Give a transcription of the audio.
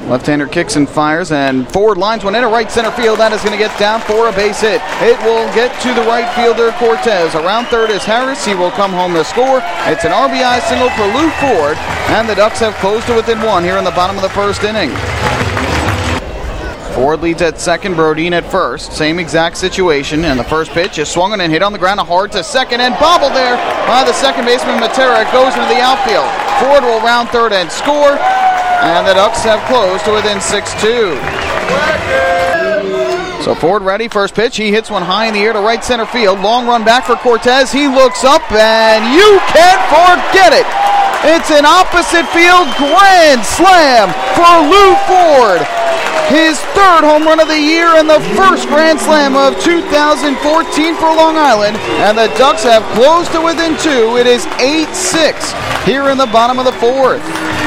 Left-hander kicks and fires, and Ford lines one into right center field. That is going to get down for a base hit. It will get to the right fielder, Cortez. Around third is Harris. He will come home to score. It's an RBI single for Lou Ford, and the Ducks have closed to within one here in the bottom of the first inning. Ford leads at second, Brodin at first. Same exact situation, and the first pitch is swung on and hit on the ground hard to second and bobbled there by the second baseman Matera. It goes into the outfield. Ford will round third and score, and the Ducks have closed to within 6-2. So Ford ready, first pitch. He hits one high in the air to right center field. Long run back for Cortez. He looks up, and you can't forget it. It's an opposite field grand slam for Lou Ford. His third home run of the year and the first grand slam of 2014 for Long Island. And the Ducks have closed to within two. It is 8-6 here in the bottom of the fourth.